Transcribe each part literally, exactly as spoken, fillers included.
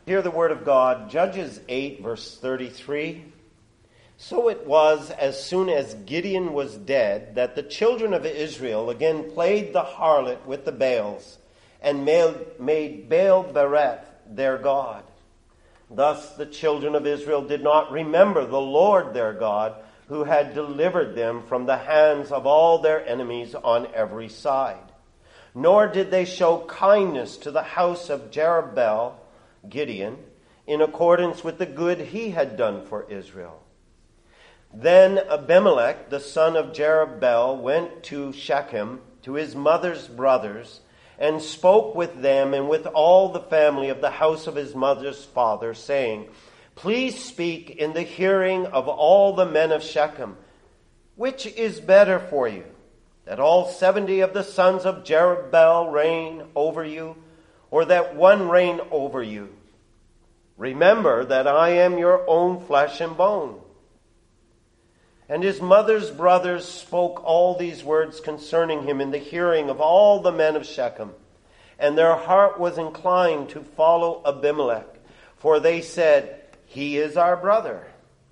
Hear the word of God, Judges eight, verse thirty-three. So it was, as soon as Gideon was dead, that the children of Israel again played the harlot with the Baals, and made Baal-berith their god. Thus the children of Israel did not remember the Lord their God, who had delivered them from the hands of all their enemies on every side. Nor did they show kindness to the house of Jerubbaal, Gideon, in accordance with the good he had done for Israel. Then Abimelech, the son of Jerubbaal, went to Shechem, to his mother's brothers, and spoke with them and with all the family of the house of his mother's father, saying, Please speak in the hearing of all the men of Shechem. Which is better for you, that all seventy of the sons of Jerubbaal reign over you, or that one reign over you? Remember that I am your own flesh and bone. And his mother's brothers spoke all these words concerning him in the hearing of all the men of Shechem. And their heart was inclined to follow Abimelech, for they said, He is our brother.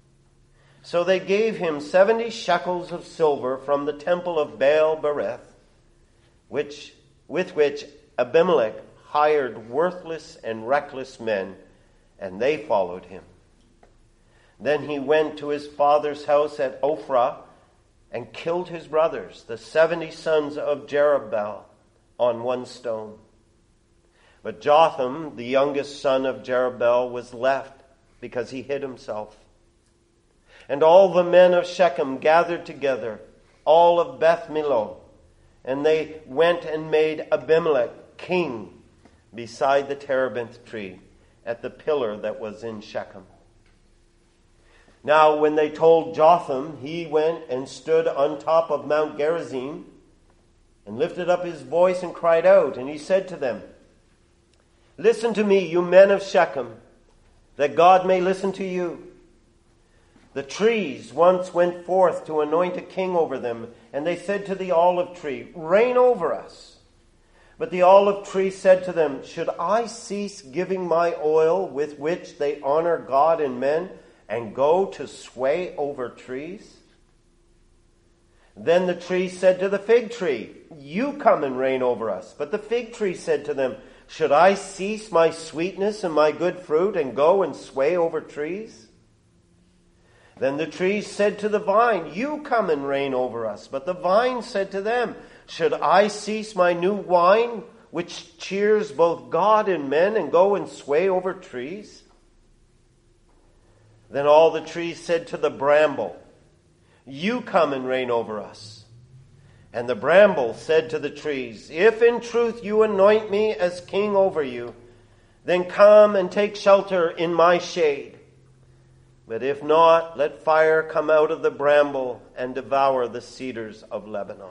So they gave him seventy shekels of silver from the temple of Baal-berith, which, with which Abimelech hired worthless and reckless men, and they followed him. Then he went to his father's house at Ophrah and killed his brothers, the seventy sons of Jerubbaal, on one stone. But Jotham, the youngest son of Jerubbaal, was left because he hid himself. And all the men of Shechem gathered together, all of Beth Millo, and they went and made Abimelech king beside the terebinth tree at the pillar that was in Shechem. Now when they told Jotham, he went and stood on top of Mount Gerizim and lifted up his voice and cried out. And he said to them, Listen to me, you men of Shechem, that God may listen to you. The trees once went forth to anoint a king over them, and they said to the olive tree, Reign over us. But the olive tree said to them, Should I cease giving my oil with which they honor God and men, and go to sway over trees? Then the tree said to the fig tree, You come and reign over us. But the fig tree said to them, Should I cease my sweetness and my good fruit, and go and sway over trees? Then the trees said to the vine, You come and reign over us. But the vine said to them, Should I cease my new wine, which cheers both God and men, and go and sway over trees? Then all the trees said to the bramble, You come and reign over us. And the bramble said to the trees, If in truth you anoint me as king over you, then come and take shelter in my shade. But if not, let fire come out of the bramble and devour the cedars of Lebanon.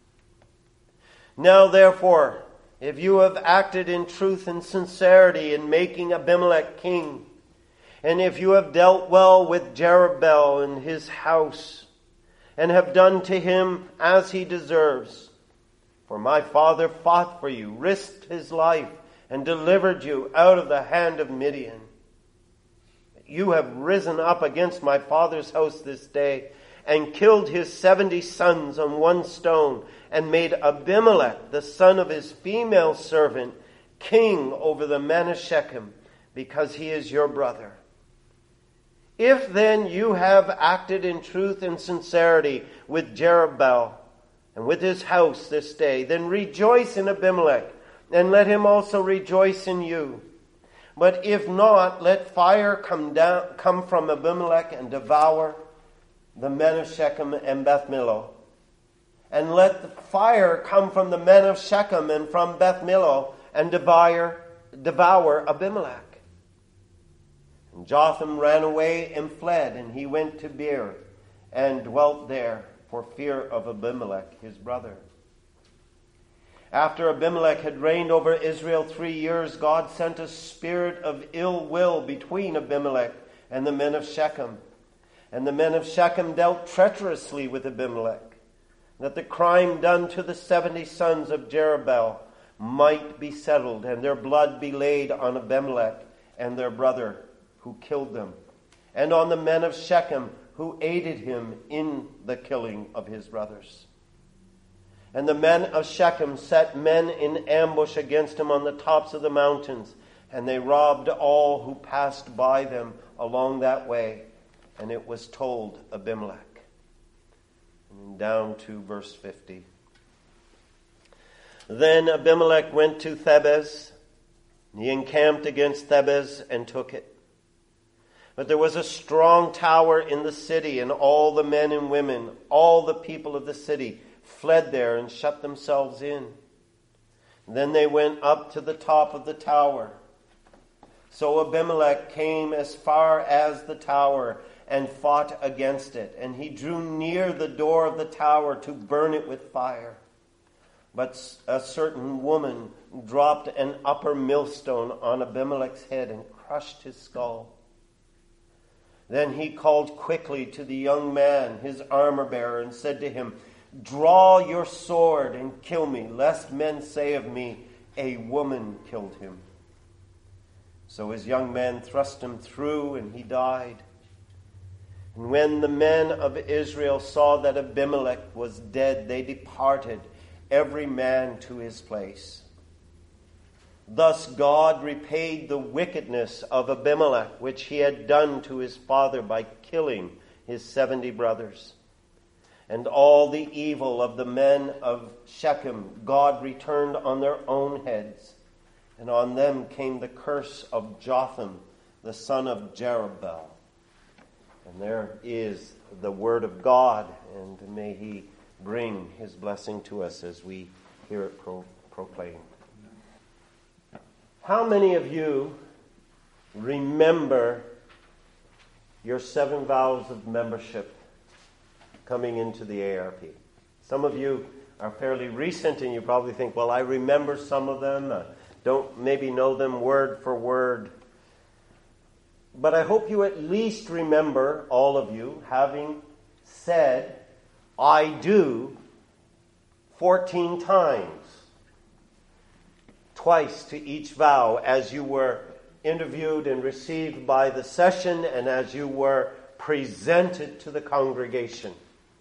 Now therefore, if you have acted in truth and sincerity in making Abimelech king, and if you have dealt well with Jerubbaal and his house, and have done to him as he deserves, for my father fought for you, risked his life, and delivered you out of the hand of Midian. You have risen up against my father's house this day, and killed his seventy sons on one stone, and made Abimelech, the son of his female servant, king over the men of Shechem, because he is your brother. If then you have acted in truth and sincerity with Jerubbaal and with his house this day, then rejoice in Abimelech, and let him also rejoice in you. But if not, let fire come down, come from Abimelech and devour the men of Shechem and Beth Millo. And let the fire come from the men of Shechem and from Beth Millo and devour, devour Abimelech. And Jotham ran away and fled, and he went to Beer and dwelt there for fear of Abimelech, his brother. After Abimelech had reigned over Israel three years, God sent a spirit of ill will between Abimelech and the men of Shechem. And the men of Shechem dealt treacherously with Abimelech, that the crime done to the seventy sons of Jerubbaal might be settled, and their blood be laid on Abimelech and their brother who killed them, and on the men of Shechem who aided him in the killing of his brothers. And the men of Shechem set men in ambush against him on the tops of the mountains, and they robbed all who passed by them along that way. And it was told Abimelech. And down to verse fifty. Then Abimelech went to Thebez. He encamped against Thebez and took it. But there was a strong tower in the city, and all the men and women, all the people of the city, fled there and shut themselves in. Then they went up to the top of the tower. So Abimelech came as far as the tower and fought against it. And he drew near the door of the tower to burn it with fire. But a certain woman dropped an upper millstone on Abimelech's head and crushed his skull. Then he called quickly to the young man, his armor-bearer, and said to him, "Draw your sword and kill me, lest men say of me, 'A woman killed him.'" So his young man thrust him through, and he died. And when the men of Israel saw that Abimelech was dead, they departed, every man to his place. Thus God repaid the wickedness of Abimelech, which he had done to his father by killing his seventy brothers. And all the evil of the men of Shechem God returned on their own heads, and on them came the curse of Jotham, the son of Jerubbaal. And there is the word of God, and may he bring his blessing to us as we hear it pro- proclaimed. How many of you remember your seven vows of membership coming into the A R P? Some of you are fairly recent, and you probably think, well, I remember some of them. Uh, don't maybe know them word for word. But I hope you at least remember, all of you, having said, "I do," fourteen times. Twice to each vow, as you were interviewed and received by the session and as you were presented to the congregation.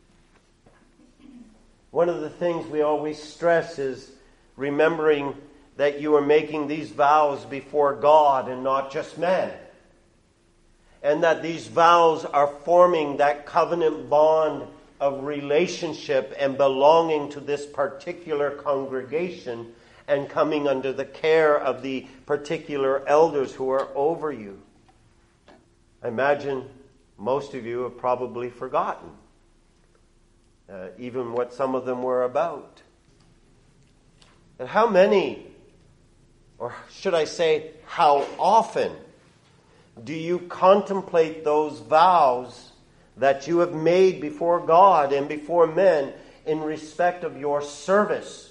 One of the things we always stress is remembering that you are making these vows before God and not just man. And that these vows are forming that covenant bond of relationship and belonging to this particular congregation and coming under the care of the particular elders who are over you. I imagine most of you have probably forgotten uh, even what some of them were about. And how many, or should I say, how often do you contemplate those vows that you have made before God and before men in respect of your service,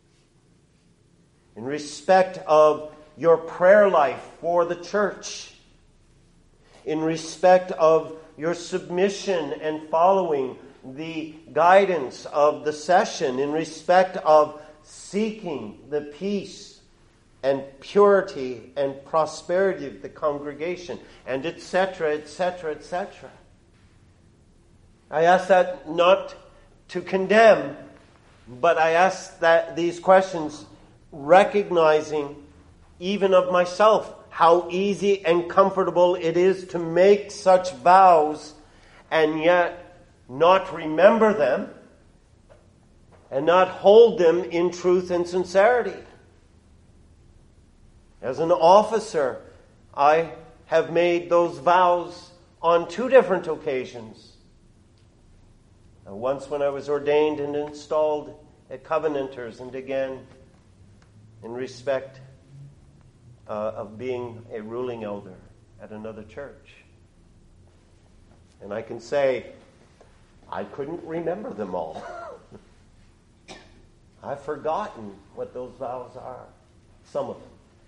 in respect of your prayer life for the church, in respect of your submission and following the guidance of the session, in respect of seeking the peace and purity and prosperity of the congregation, and et cetera, et cetera, et cetera. I ask that not to condemn, but I ask that these questions recognizing, even of myself, how easy and comfortable it is to make such vows and yet not remember them and not hold them in truth and sincerity. As an officer, I have made those vows on two different occasions. Once when I was ordained and installed at Covenanters, and again in respect uh, of being a ruling elder at another church. And I can say, I couldn't remember them all. I've forgotten what those vows are, some of them.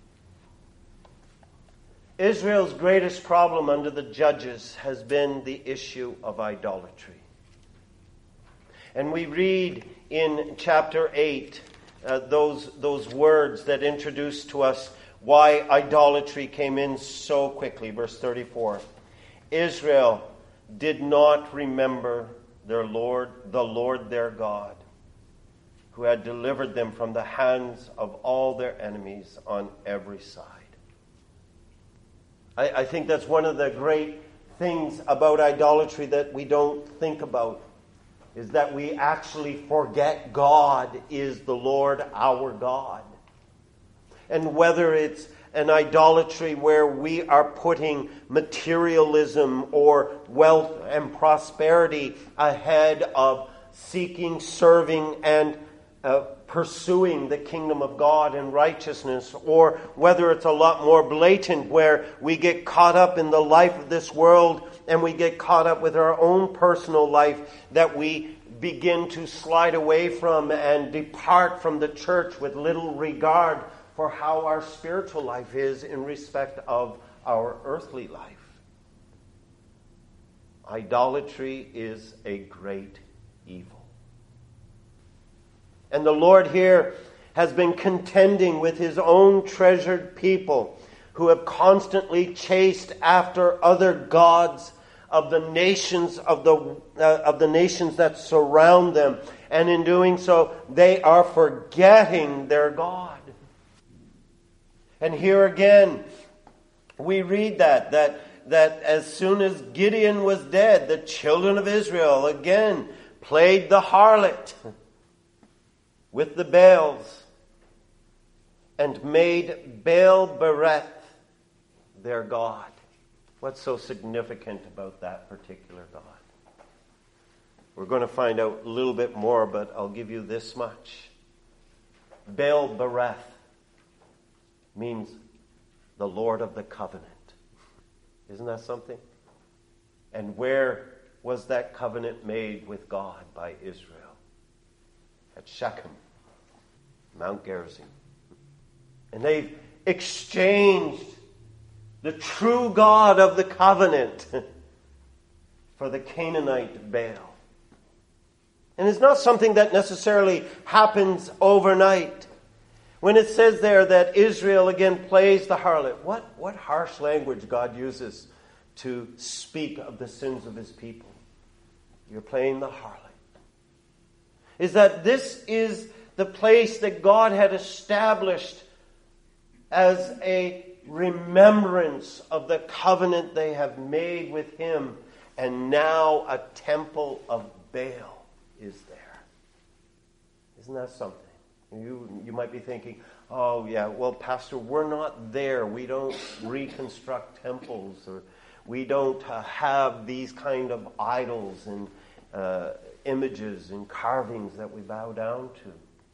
Israel's greatest problem under the judges has been the issue of idolatry. And we read in chapter eight uh, those, those words that introduce to us why idolatry came in so quickly. Verse thirty-four. Israel did not remember their Lord, the Lord their God, who had delivered them from the hands of all their enemies on every side. I, I think that's one of the great things about idolatry that we don't think about, is that we actually forget God is the Lord our God. And whether it's an idolatry where we are putting materialism or wealth and prosperity ahead of seeking, serving, and uh, pursuing the kingdom of God and righteousness, or whether it's a lot more blatant where we get caught up in the life of this world and we get caught up with our own personal life, that we begin to slide away from and depart from the church with little regard for how our spiritual life is in respect of our earthly life. Idolatry is a great evil. And the Lord here has been contending with his own treasured people who have constantly chased after other gods of the nations of the uh, of the nations that surround them, and in doing so they are forgetting their God. And here again we read that that that as soon as Gideon was dead, the children of Israel again played the harlot with the Baals and made Baal-berith their god. What's so significant about that particular god? We're going to find out a little bit more, but I'll give you this much. Baal-berith means the Lord of the covenant. Isn't that something? And where was that covenant made with God by Israel? At Shechem, Mount Gerizim. And they've exchanged the true God of the covenant for the Canaanite Baal. And it's not something that necessarily happens overnight. When it says there that Israel again plays the harlot, what, what harsh language God uses to speak of the sins of his people. You're playing the harlot. Is that this is the place that God had established as a remembrance of the covenant they have made with him, and now a temple of Baal is there. Isn't that something? You you might be thinking, oh yeah, well, Pastor, we're not there. We don't reconstruct temples, or we don't uh, have these kind of idols and uh, images and carvings that we bow down to.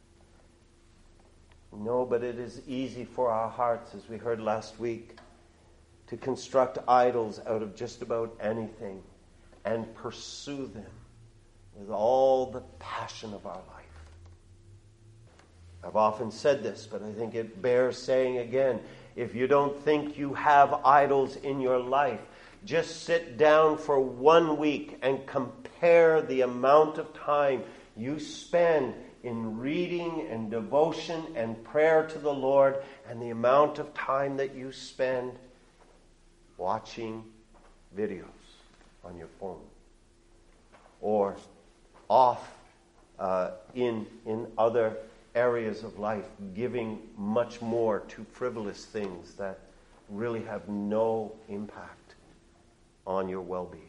No, but it is easy for our hearts, as we heard last week, to construct idols out of just about anything and pursue them with all the passion of our life. I've often said this, but I think it bears saying again. If you don't think you have idols in your life, just sit down for one week and compare the amount of time you spend in reading and devotion and prayer to the Lord, and the amount of time that you spend watching videos on your phone, or off uh, in in other areas of life, giving much more to frivolous things that really have no impact on your well-being.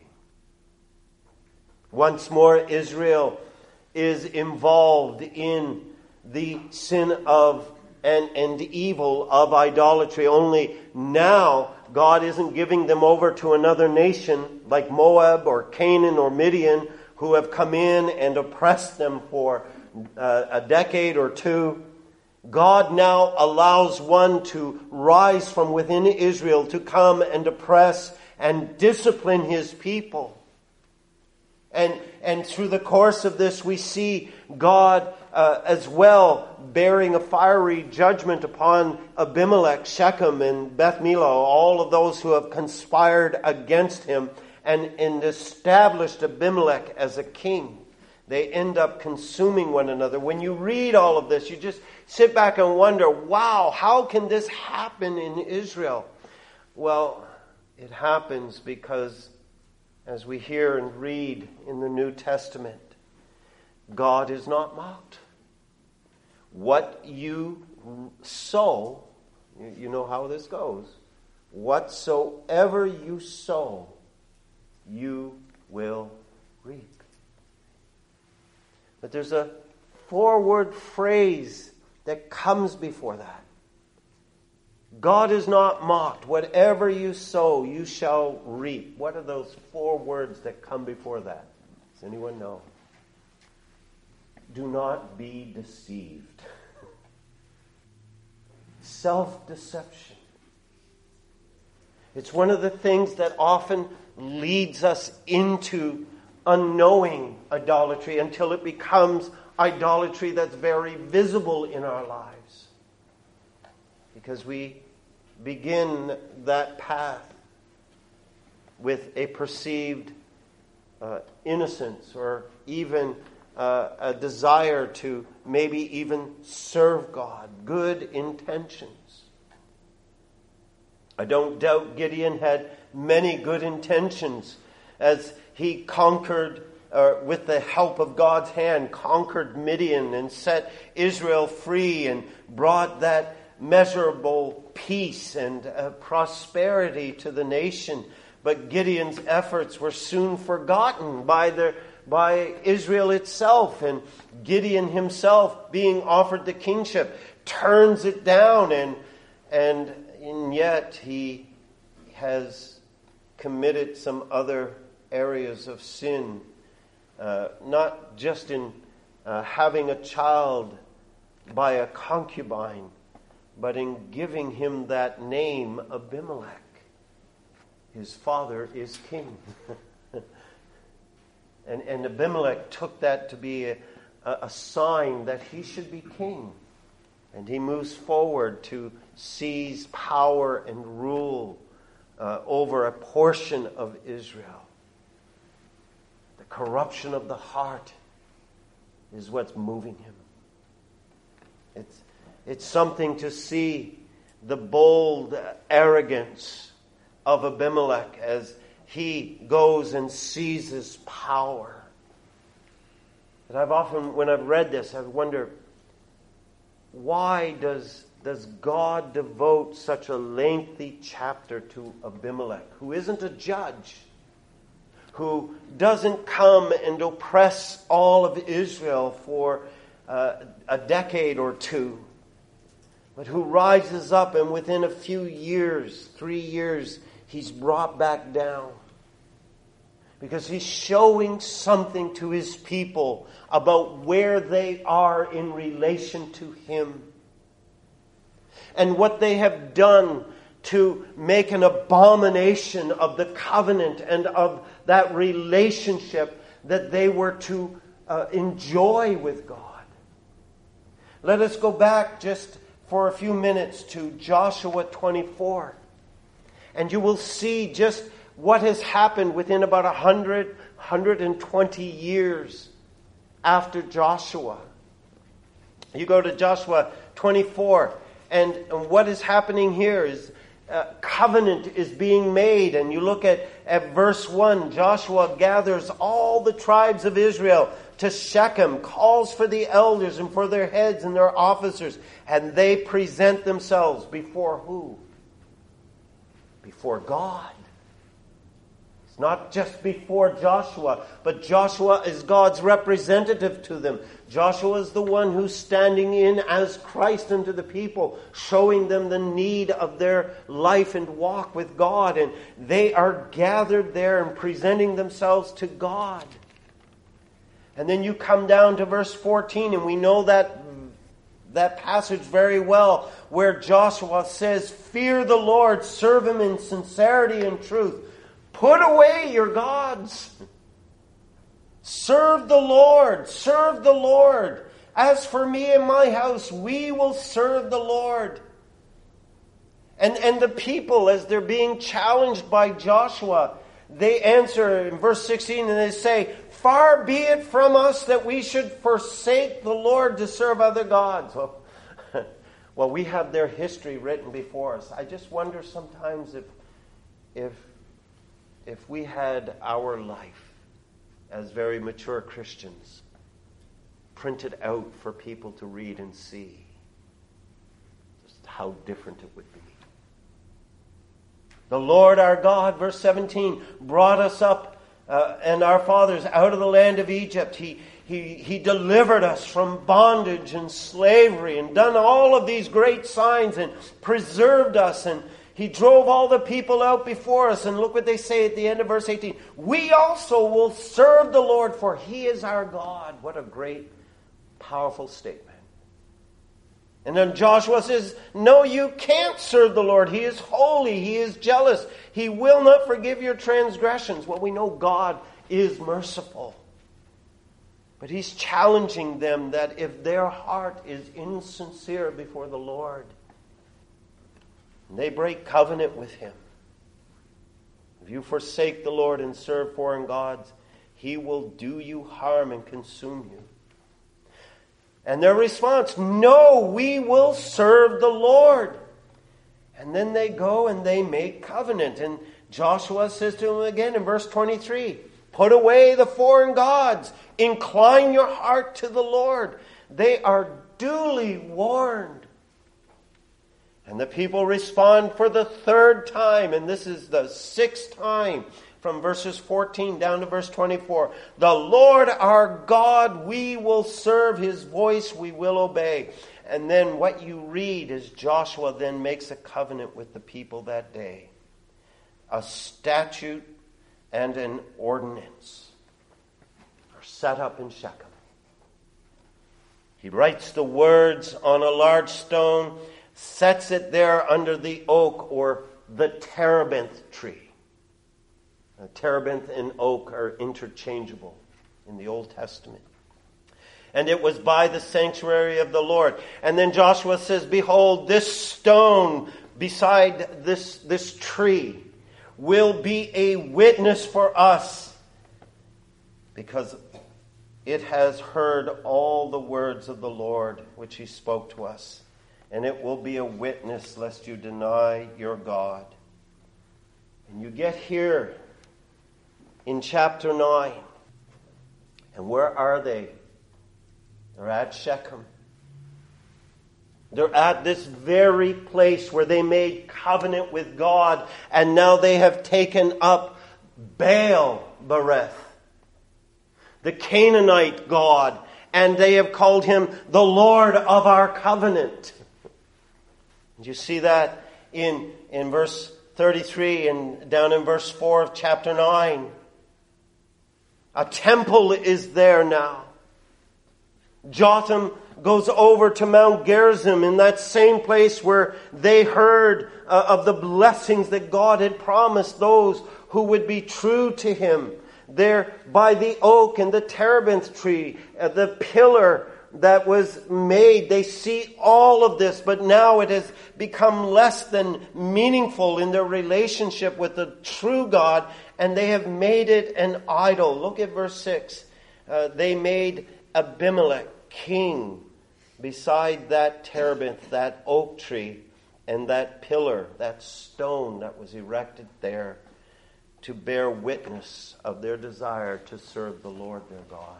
Once more, Israel is involved in the sin of and, and evil of idolatry. Only now God isn't giving them over to another nation like Moab or Canaan or Midian, who have come in and oppressed them for uh, a decade or two. God now allows one to rise from within Israel to come and oppress and discipline his people. And and through the course of this, we see God uh, as well bearing a fiery judgment upon Abimelech, Shechem, and Beth Millo, all of those who have conspired against him, and, and established Abimelech as a king. They end up consuming one another. When you read all of this, you just sit back and wonder, wow, how can this happen in Israel? Well, it happens because, as we hear and read in the New Testament, God is not mocked. What you sow, you know how this goes, whatsoever you sow, you will reap. But there's a four-word phrase that comes before that. God is not mocked. Whatever you sow, you shall reap. What are those four words that come before that? Does anyone know? Do not be deceived. Self-deception. It's one of the things that often leads us into unknowing idolatry until it becomes idolatry that's very visible in our lives. Because we begin that path with a perceived uh, innocence or even uh, a desire to maybe even serve God, good intentions. I don't doubt Gideon had many good intentions as he conquered, uh, with the help of God's hand, conquered Midian and set Israel free and brought that measurable peace and uh, prosperity to the nation. But Gideon's efforts were soon forgotten by the by Israel itself, and Gideon himself, being offered the kingship, turns it down, and and and yet he has committed some other areas of sin, uh, not just in uh, having a child by a concubine, but in giving him that name, Abimelech. His father is king. and, and Abimelech took that to be a, a sign that he should be king. And he moves forward to seize power and rule uh, over a portion of Israel. The corruption of the heart is what's moving him. It's, it's something to see the bold arrogance of Abimelech as he goes and seizes power. And I've often, when I've read this, I've wondered, why does, does God devote such a lengthy chapter to Abimelech, who isn't a judge, who doesn't come and oppress all of Israel for uh, a decade or two, but who rises up and within a few years, three years, he's brought back down. Because he's showing something to his people about where they are in relation to him. And what they have done to make an abomination of the covenant and of that relationship that they were to uh, enjoy with God. Let us go back just for a few minutes to Joshua twenty-four. And you will see just what has happened within about one hundred, one hundred twenty years after Joshua. You go to Joshua twenty-four, and, and what is happening here is uh, covenant is being made. And you look at, at verse one, Joshua gathers all the tribes of Israel to Shechem, calls for the elders and for their heads and their officers, and they present themselves before who? Before God. It's not just before Joshua, but Joshua is God's representative to them. Joshua is the one who's standing in as Christ unto the people, showing them the need of their life and walk with God. And they are gathered there and presenting themselves to God. And then you come down to verse fourteen, and we know that that passage very well, where Joshua says, "Fear the Lord, serve him in sincerity and truth. Put away your gods. Serve the Lord, serve the Lord. As for me and my house, we will serve the Lord." And, and the people, as they're being challenged by Joshua, they answer in verse sixteen and they say, "Far be it from us that we should forsake the Lord to serve other gods." Well, well, we have their history written before us. I just wonder sometimes if, if, if we had our life as very mature Christians printed out for people to read and see, just how different it would be. The Lord our God, verse seventeen, brought us up uh, and our fathers out of the land of Egypt. He, he, he delivered us from bondage and slavery and done all of these great signs and preserved us. And He drove all the people out before us. And look what they say at the end of verse eighteen. We also will serve the Lord, for He is our God. What a great, powerful statement. And then Joshua says, no, you can't serve the Lord. He is holy. He is jealous. He will not forgive your transgressions. Well, we know God is merciful. But He's challenging them that if their heart is insincere before the Lord, and they break covenant with Him, if you forsake the Lord and serve foreign gods, He will do you harm and consume you. And their response, no, we will serve the Lord. And then they go and they make covenant. And Joshua says to them again in verse twenty-three, put away the foreign gods. Incline your heart to the Lord. They are duly warned. And the people respond for the third time. And this is the sixth time. From verses fourteen down to verse twenty-four. The Lord our God, we will serve. His voice we will obey. And then what you read is Joshua then makes a covenant with the people that day. A statute and an ordinance are set up in Shechem. He writes the words on a large stone, sets it there under the oak or the terebinth tree. Uh, terebinth and oak are interchangeable in the Old Testament. And it was by the sanctuary of the Lord. And then Joshua says, behold, this stone beside this, this tree will be a witness for us, because it has heard all the words of the Lord which He spoke to us. And it will be a witness lest you deny your God. And you get here in chapter nine. And where are they? They're at Shechem. They're at this very place where they made covenant with God. And now they have taken up Baal Bereth, the Canaanite god. And they have called him the Lord of our covenant. And you see that in, in verse thirty-three and down in verse four of chapter nine. A temple is there now. Jotham goes over to Mount Gerizim, in that same place where they heard uh, of the blessings that God had promised those who would be true to Him. There by the oak and the terebinth tree, uh, the pillar that was made. They see all of this, but now it has become less than meaningful in their relationship with the true God, and they have made it an idol. Look at verse six. Uh, they made Abimelech king beside that terebinth, that oak tree, and that pillar, that stone that was erected there to bear witness of their desire to serve the Lord their God.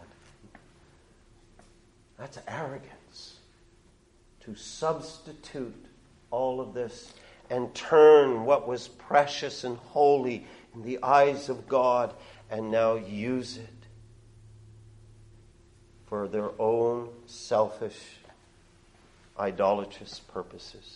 That's arrogance. To substitute all of this and turn what was precious and holy in the eyes of God and now use it for their own selfish, idolatrous purposes.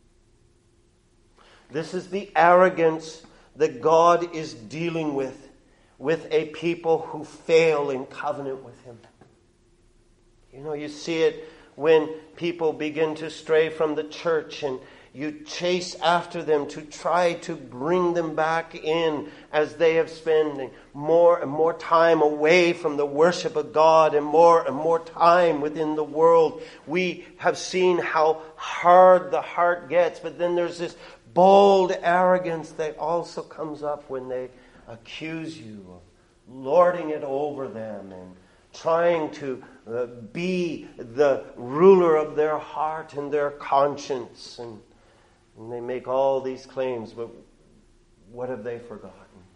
This is the arrogance that God is dealing with, with a people who fail in covenant with Him. You know, you see it when people begin to stray from the church and you chase after them to try to bring them back in as they have spent more and more time away from the worship of God and more and more time within the world. We have seen how hard the heart gets, but then there's this bold arrogance that also comes up when they accuse you of lording it over them and trying to uh, be the ruler of their heart and their conscience. And, and they make all these claims, but what have they forgotten?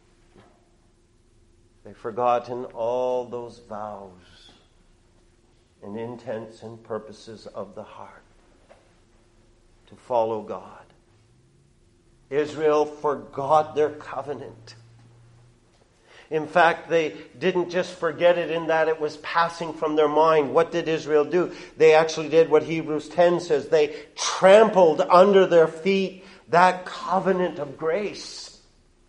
They've forgotten all those vows and intents and purposes of the heart to follow God. Israel forgot their covenant. In fact, they didn't just forget it in that it was passing from their mind. What did Israel do? They actually did what Hebrews ten says. They trampled under their feet that covenant of grace.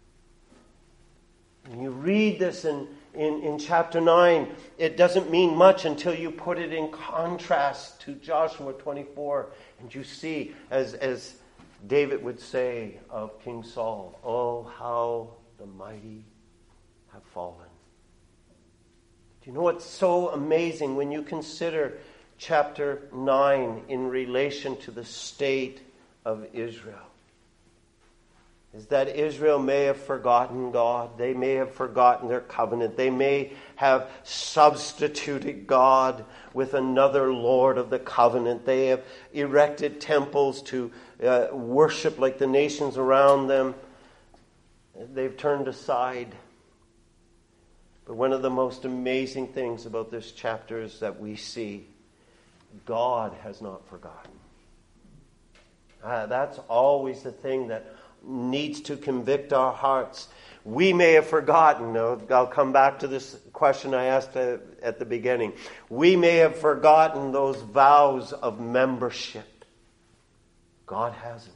And you read this in, in, in chapter nine. It doesn't mean much until you put it in contrast to Joshua twenty-four. And you see, as, as David would say of King Saul, oh, how the mighty have fallen. Do you know what's so amazing when you consider chapter nine in relation to the state of Israel? Is that Israel may have forgotten God. They may have forgotten their covenant. They may have substituted God with another Lord of the covenant. They have erected temples to uh, worship like the nations around them. They've turned aside. But one of the most amazing things about this chapter is that we see God has not forgotten. Uh, that's always the thing that needs to convict our hearts. We may have forgotten. I'll come back to this question I asked at the beginning. We may have forgotten those vows of membership. God hasn't.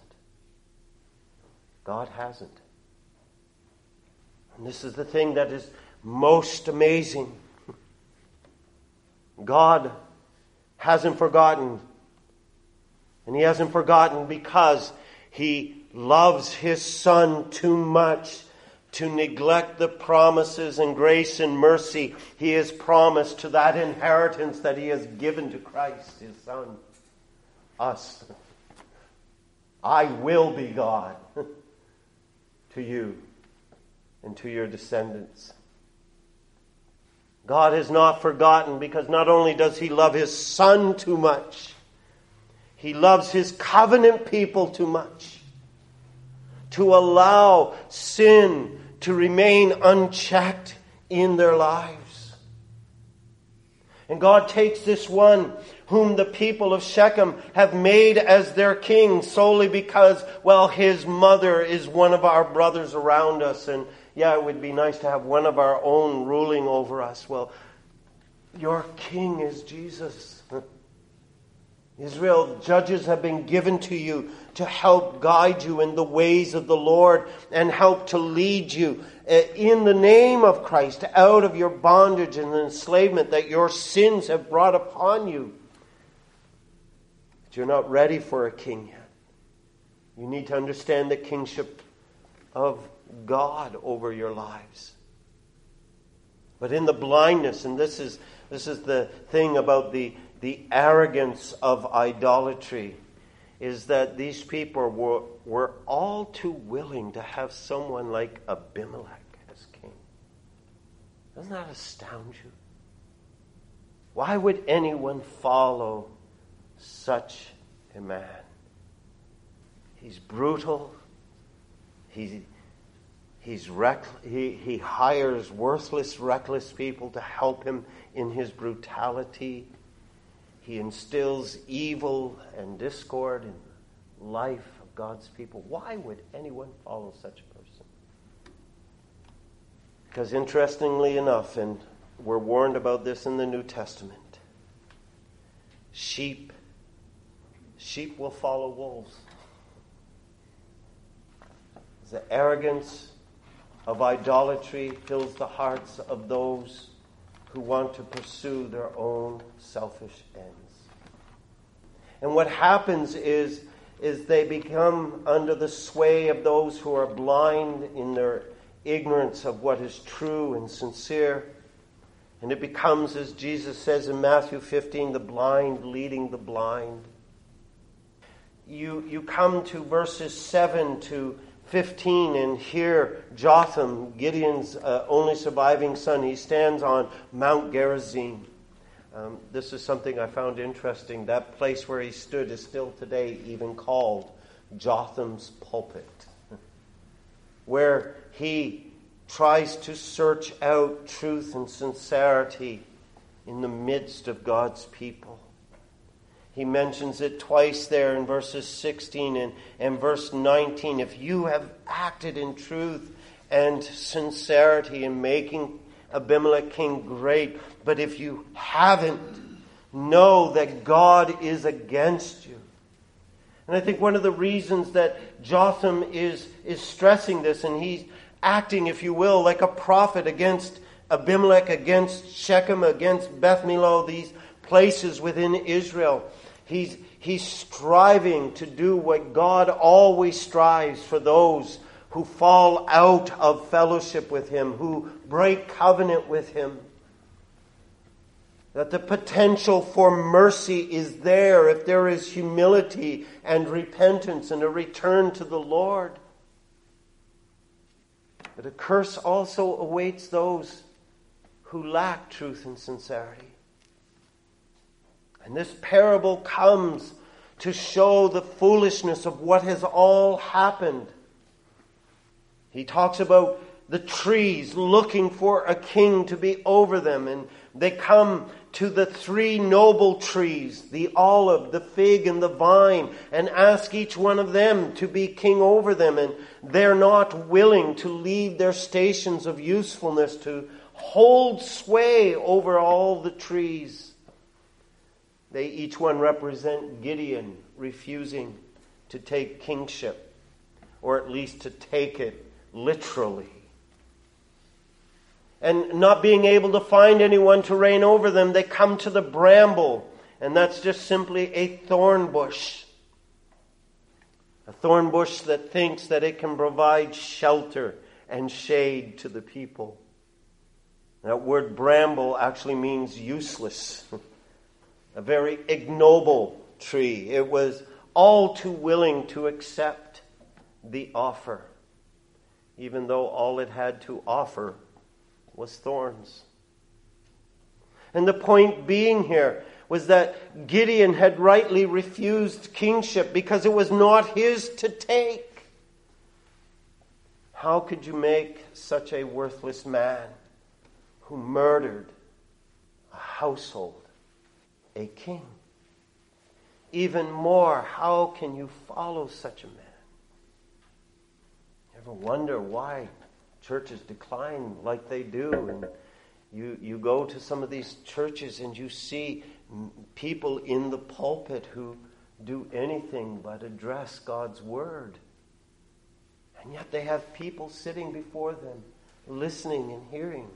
God hasn't. And this is the thing that is most amazing. God hasn't forgotten. And He hasn't forgotten because He loves His Son too much to neglect the promises and grace and mercy He has promised to that inheritance that He has given to Christ, His Son. Us. I will be God to you and to your descendants. God has not forgotten because not only does He love His Son too much, He loves His covenant people too much to allow sin to remain unchecked in their lives. And God takes this one whom the people of Shechem have made as their king solely because, well, his mother is one of our brothers around us, and yeah, it would be nice to have one of our own ruling over us. Well, your king is Jesus. Israel, judges have been given to you to help guide you in the ways of the Lord and help to lead you in the name of Christ out of your bondage and enslavement that your sins have brought upon you. But you're not ready for a king yet. You need to understand the kingship of God over your lives. But in the blindness, and this is this is the thing about the the arrogance of idolatry, is that these people were, were all too willing to have someone like Abimelech as king. Doesn't that astound you? Why would anyone follow such a man? He's brutal. He, he's reck, he, he hires worthless, reckless people to help him in his brutality. He instills evil and discord in the life of God's people. Why would anyone follow such a person? Because interestingly enough, and we're warned about this in the New Testament, sheep, sheep will follow wolves. The arrogance of idolatry fills the hearts of those who want to pursue their own selfish ends. And what happens is, is they become under the sway of those who are blind in their ignorance of what is true and sincere. And it becomes, as Jesus says in Matthew fifteen, the blind leading the blind. You, you come to verses seven to fifteen, and here Jotham, Gideon's uh, only surviving son, he stands on Mount Gerizim. Um, this is something I found interesting. That place where he stood is still today even called Jotham's pulpit, where he tries to search out truth and sincerity in the midst of God's people. He mentions it twice there in verses sixteen and, and verse nineteen. If you have acted in truth and sincerity in making Abimelech king great, but if you haven't, know that God is against you. And I think one of the reasons that Jotham is, is stressing this, and he's acting, if you will, like a prophet against Abimelech, against Shechem, against Beth Millo, these places within Israel. He's, he's striving to do what God always strives for those who fall out of fellowship with Him, who break covenant with Him. That the potential for mercy is there if there is humility and repentance and a return to the Lord. But a curse also awaits those who lack truth and sincerity. And this parable comes to show the foolishness of what has all happened. He talks about the trees looking for a king to be over them, and they come to the three noble trees, the olive, the fig, and the vine, and ask each one of them to be king over them, and they're not willing to leave their stations of usefulness to hold sway over all the trees. They each one represent Gideon refusing to take kingship, or at least to take it literally. And not being able to find anyone to reign over them, they come to the bramble, and that's just simply a thorn bush. A thorn bush that thinks that it can provide shelter and shade to the people. That word bramble actually means useless. A very ignoble tree. It was all too willing to accept the offer, even though all it had to offer was thorns. And the point being here was that Gideon had rightly refused kingship because it was not his to take. How could you make such a worthless man who murdered a household a king? Even more, how can you follow such a man? You ever wonder why churches decline like they do? And you, you go to some of these churches and you see people in the pulpit who do anything but address God's word. And yet they have people sitting before them, listening and hearing.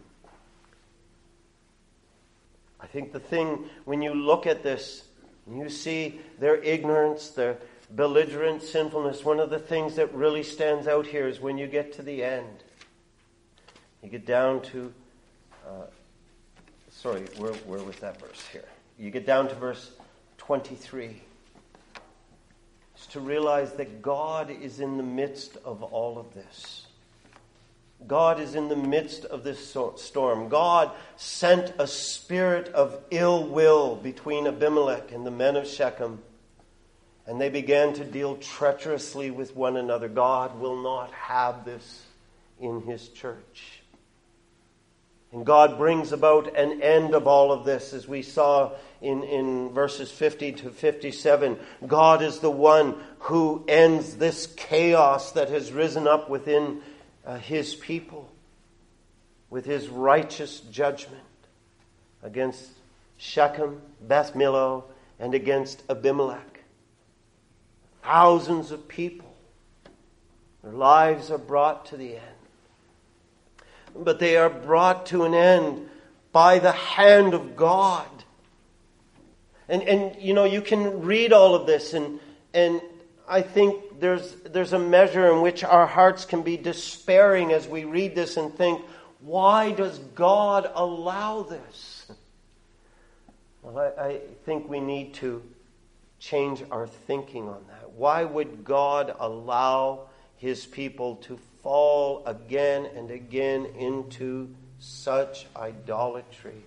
I think the thing, when you look at this, and you see their ignorance, their belligerent sinfulness, one of the things that really stands out here is when you get to the end. You get down to, uh, sorry, where, where was that verse here? You get down to verse twenty-three. It's to realize that God is in the midst of all of this. God is in the midst of this storm. God sent a spirit of ill will between Abimelech and the men of Shechem, and they began to deal treacherously with one another. God will not have this in His church. And God brings about an end of all of this, as we saw in, in verses fifty to fifty-seven. God is the one who ends this chaos that has risen up within uh, His people with His righteous judgment against Shechem, Beth Millo, and against Abimelech. Thousands of people, their lives are brought to the end. But they are brought to an end by the hand of God. And, and you know, you can read all of this, and, and I think there's, there's a measure in which our hearts can be despairing as we read this and think, why does God allow this? Well, I, I think we need to change our thinking on that. Why would God allow his people to fall again and again into such idolatry?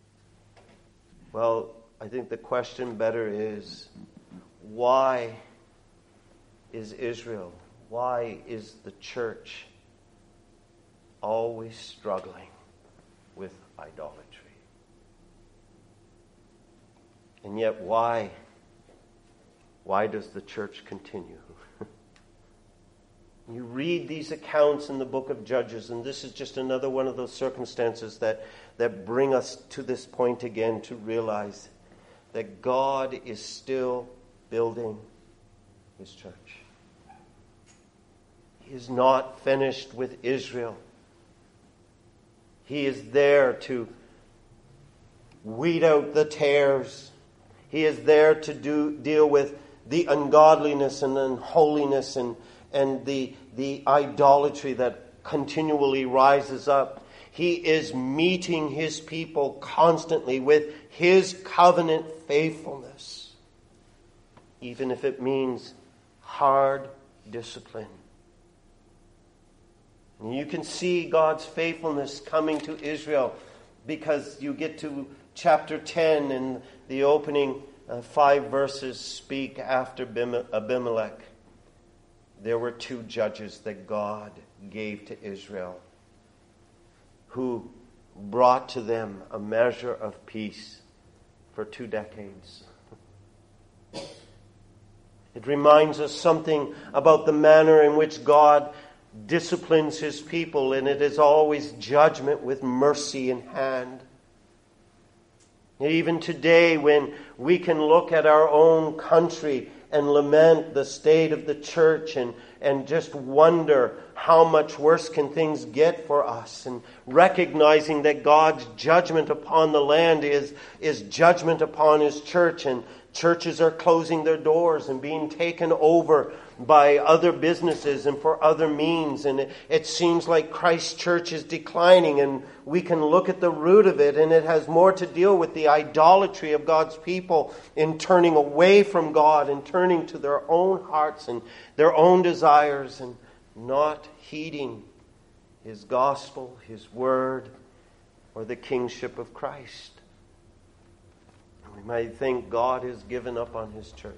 Well, I think the question better is, why is Israel, why is the church always struggling with idolatry? And yet, why? Why does the church continue? You read these accounts in the book of Judges, and this is just another one of those circumstances that, that bring us to this point again to realize that God is still building his church. He is not finished with Israel. He is there to weed out the tares. He is there to do deal with the ungodliness and unholiness and, and the, the idolatry that continually rises up. He is meeting his people constantly with his covenant faithfulness, even if it means hard discipline. And you can see God's faithfulness coming to Israel because you get to chapter ten and the opening uh, five verses speak after Abimelech. There were two judges that God gave to Israel who brought to them a measure of peace for two decades. It reminds us something about the manner in which God disciplines his people, and it is always judgment with mercy in hand. Even today, when we can look at our own country and lament the state of the church and, and just wonder how much worse can things get for us, and recognizing that God's judgment upon the land is, is judgment upon his church, and churches are closing their doors and being taken over by other businesses and for other means. And it, it seems like Christ's church is declining, and we can look at the root of it, and it has more to deal with the idolatry of God's people in turning away from God and turning to their own hearts and their own desires and not heeding his gospel, his word, or the kingship of Christ. We might think God has given up on his church.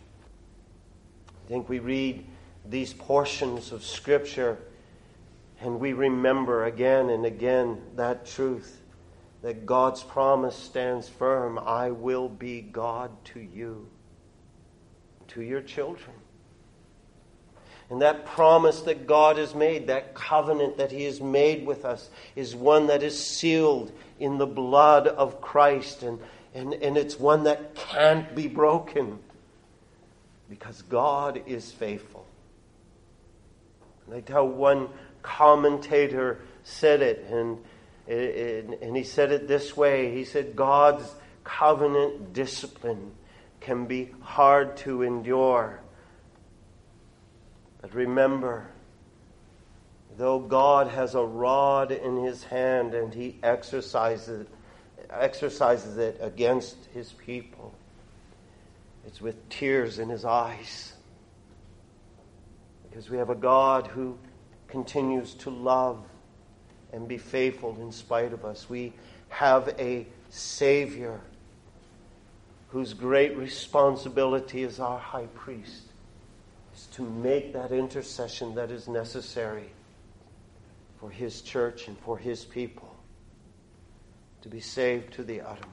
I think we read these portions of Scripture and we remember again and again that truth, that God's promise stands firm. I will be God to you, to your children. And that promise that God has made, that covenant that he has made with us, is one that is sealed in the blood of Christ. And, and, and it's one that can't be broken because God is faithful. Like how one commentator said it, and, and, and he said it this way. He said, God's covenant discipline can be hard to endure. But remember, though God has a rod in his hand and he exercises, exercises it against his people, it's with tears in his eyes. Because we have a God who continues to love and be faithful in spite of us. We have a Savior whose great responsibility as our high priest is to make that intercession that is necessary for his church and for his people to be saved to the uttermost.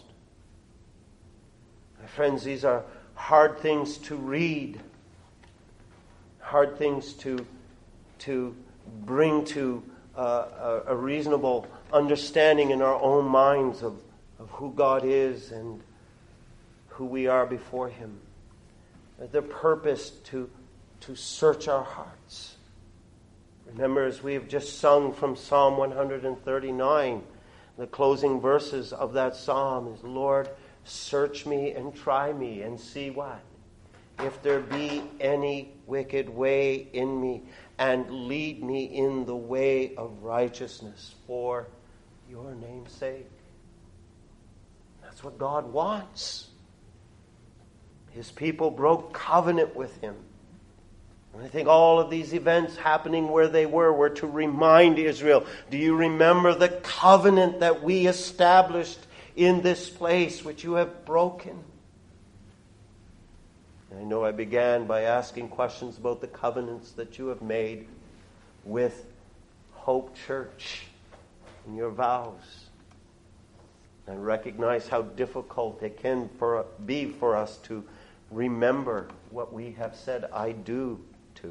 My friends, these are hard things to read, hard things to, to bring to uh, a, a reasonable understanding in our own minds of, of who God is and who we are before him. The purpose to, to search our hearts. Remember, as we have just sung from Psalm one thirty-nine, the closing verses of that psalm is, Lord, search me and try me and see what? If there be any wicked way in me, and lead me in the way of righteousness for your name's sake. That's what God wants. His people broke covenant with him. And I think all of these events happening where they were were to remind Israel, do you remember the covenant that we established in this place which you have broken? And I know I began by asking questions about the covenants that you have made with Hope Church and your vows. I recognize how difficult it can for, be for us to remember what we have said I do to.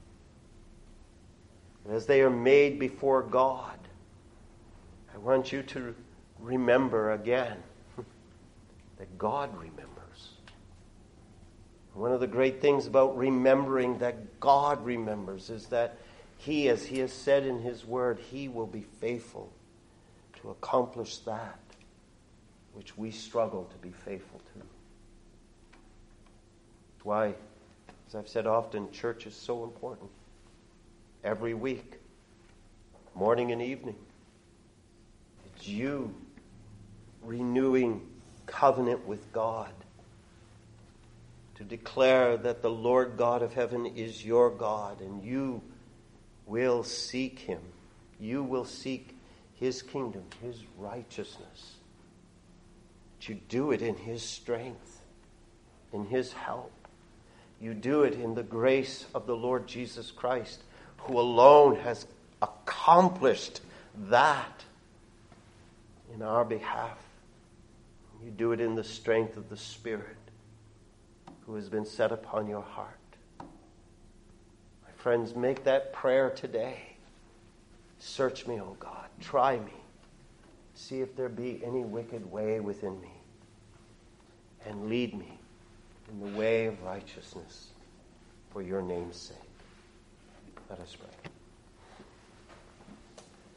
As they are made before God, I want you to remember again that God remembers. One of the great things about remembering that God remembers is that He, as He has said in His Word, He will be faithful to accomplish that which we struggle to be faithful to. That's why, as I've said often, church is so important. Every week, morning and evening, it's you renewing covenant with God to declare that the Lord God of heaven is your God, and you will seek Him. You will seek His kingdom, His righteousness. But you do it in His strength, in His help. You do it in the grace of the Lord Jesus Christ, who alone has accomplished that in our behalf. You do it in the strength of the Spirit who has been set upon your heart. My friends, make that prayer today. Search me, O God. Try me. See if there be any wicked way within me. And lead me in the way of righteousness for your name's sake. Let us pray.